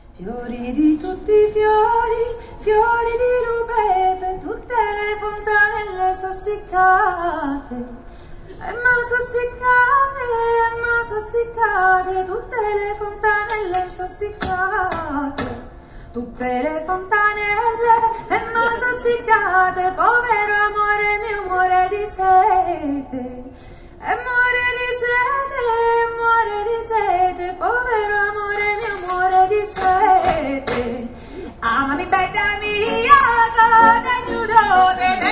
Fiori di tutti i fiori, fiori di rubete, tutte le fontanelle sossiccate. Ma sossiccate, tutte le fontanelle sossiccate. Tutte le fontanelle, ma sossiccate, povero amore mio muore di sete. E muore di sete, povero amore mio muore di sete. Amami bene mia, con nudo